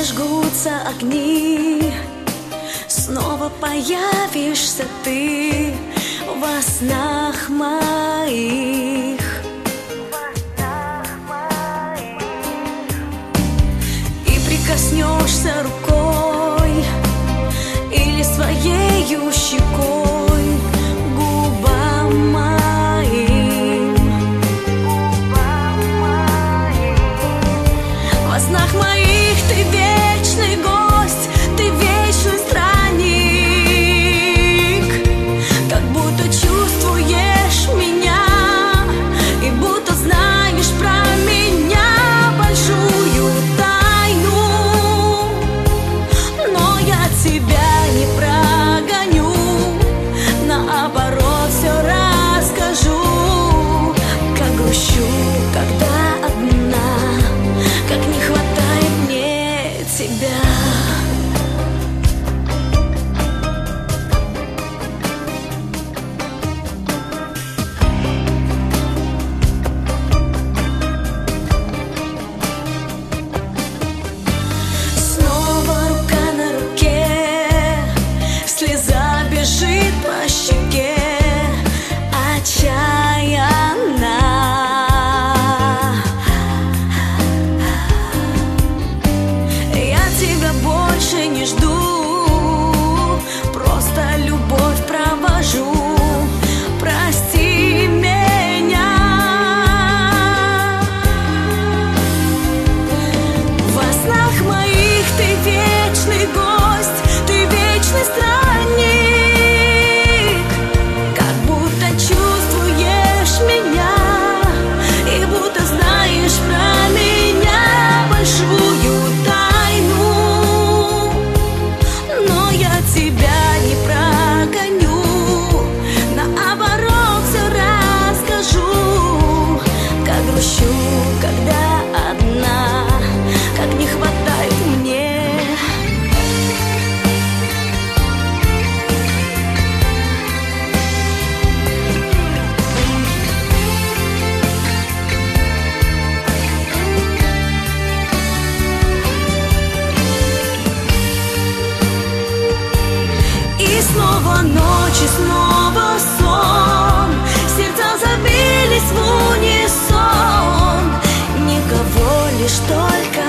зажгутся огни, снова появишься ты во снах моих. И прикоснешься рукой или своею щекой к губам моим. Во снах моих ты вечный гость, ты вечный странник, как будто чувствуешь меня и будто знаешь про меня большую тайну. Но я тебя не прогоню, наоборот все расскажу, как грущу, когда одна, как не хватает мне тебя. Снова рука на руке, слеза бежит по щеке отчаянно. Я тебя больше не жду, просто любовь провожу. Прости меня. Во снах моих ты вечный гость, ты вечный странник, как будто чувствуешь меня и будто знаешь про меня большую тайну. Но я тебя не прогоню, наоборот все расскажу, как грущу, когда одна, как не хватает мне. И снова ночь, и снова сон, сердца забились в унисон, никого, лишь только